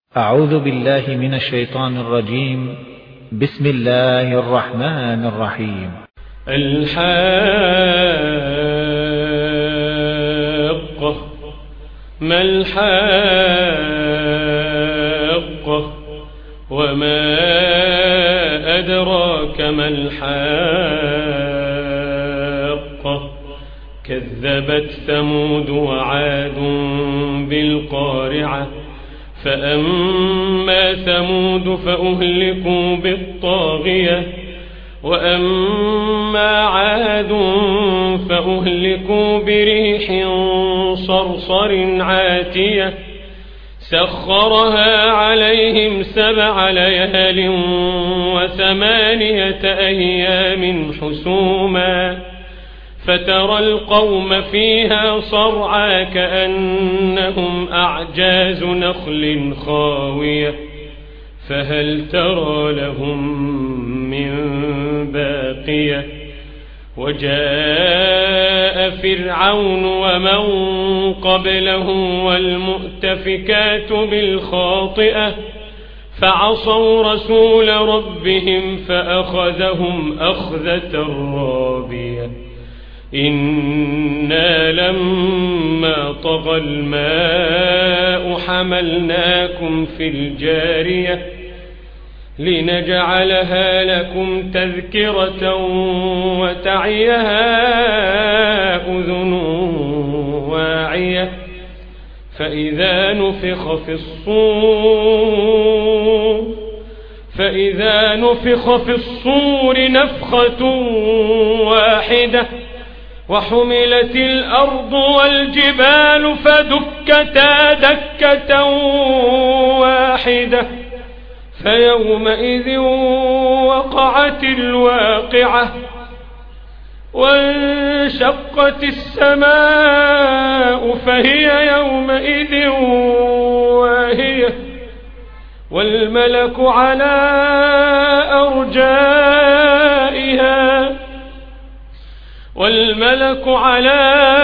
أعوذ بالله من الشيطان الرجيم. بسم الله الرحمن الرحيم. الحاقة. ما الحاقة وما أدراك ما الحاقة. كذبت ثمود وعاد بالقارعة. فأما ثمود فأهلكوا بالطاغية وأما عاد فأهلكوا بريح صرصر عاتية سخرها عليهم 7 ليال و8 أيام حسوما فترى القوم فيها صرعى كأنهم أعجاز نخل خاوية فهل ترى لهم من باقية. وجاء فرعون ومن قبله والمؤتفكات بالخاطئة فعصوا رسول ربهم فأخذهم أخذة رابية. إنا لما طغى الماء حملناكم في الجارية لنجعلها لكم تذكرة وتعيها أذن واعية. فإذا نفخ في الصور نفخة واحدة وحملت الأرض والجبال فدكتا دكة واحدة فيومئذ وقعت الواقعة وانشقت السماء فهي يومئذ واهية والملك على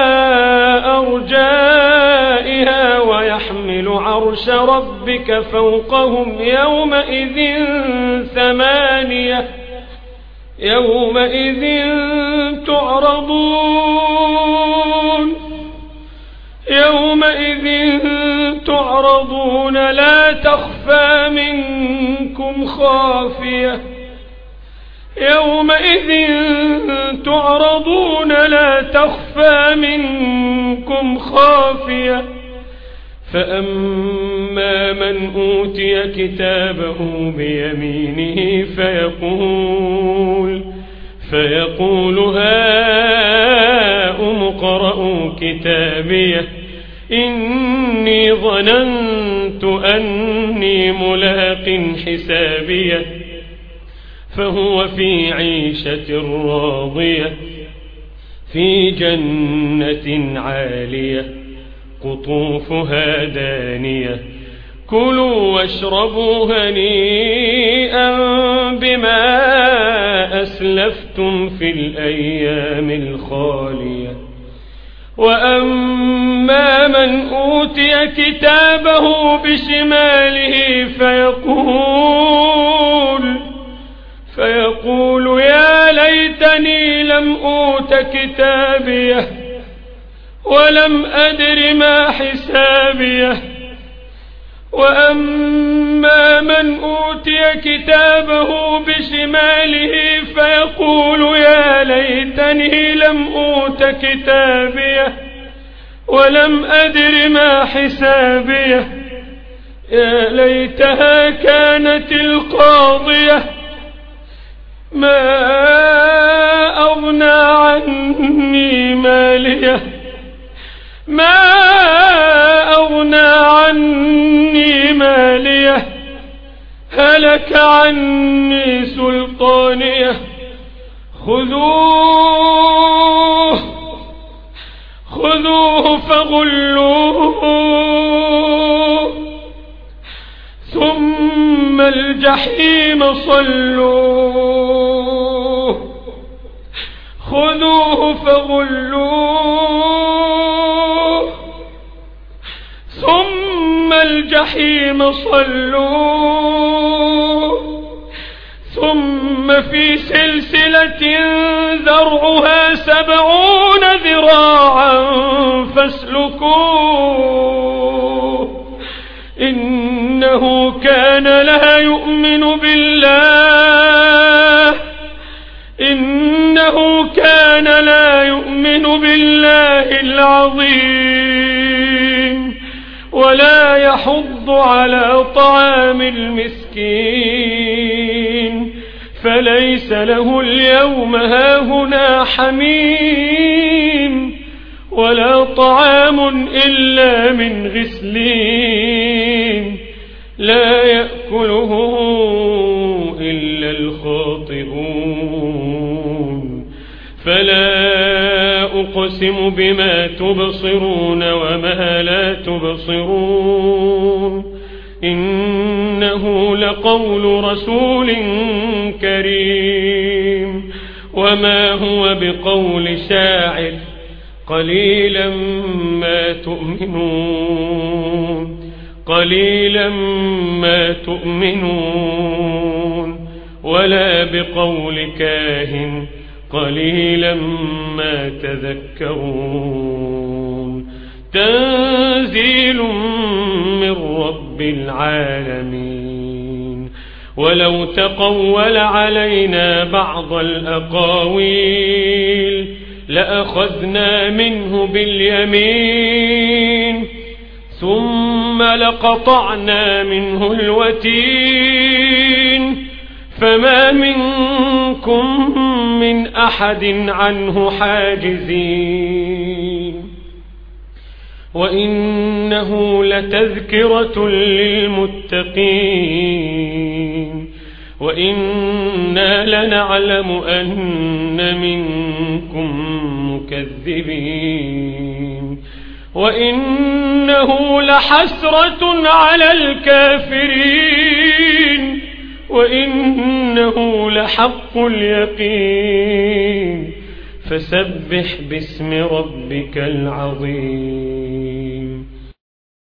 أرجائها ويحمل عرش ربك فوقهم يومئذ تعرضون لا تخفى منكم خافية. فأما من أوتي كتابه بيمينه فيقول هاؤم اقرءوا كتابيه إني ظننت أني ملاق حسابيه فهو في عيشة راضية في جنة عالية قطوفها دانية كلوا واشربوا هنيئا بما أسلفتم في الأيام الخالية. وأما من أوتي كتابه بشماله فيقول يا ليتني لم أوت كتابيه ولم أدر ما حسابيه. وأما من أوتي كتابه بشماله فيقول يا ليتني لم أوت كتابيه ولم أدر ما حسابيه يا ليتها كانت القاضية ما أغنى عني ماليه هلك عني سلطانيه. خذوه فغلوه ثم الجحيم صلوه. خذوه فغلوه الجحيم صلوه ثم في سلسلة ذرعها 70 ذراعا فاسلكوه إنه كان لا يؤمن بالله العظيم ولا يحض على طعام المسكين فليس له اليوم هاهنا حميم ولا طعام إلا من غسلين لا يأكله إلا الخاطئون فلا أقسم بما تبصرون وما لا تبصرون إنه لقول رسول كريم وما هو بقول شاعر قليلا ما تؤمنون ولا بقول كاهن قليلا ما تذكرون تنزيل من رب العالمين ولو تقول علينا بعض الأقاويل لأخذنا منه باليمين ثم لقطعنا منه الوتين فما منكم من أحد عنه حاجزين وإنه لتذكرة للمتقين وإنا لنعلم أن منكم مكذبين وإنه لحسرة على الكافرين وإنه لحق اليقين فسبح باسم ربك العظيم.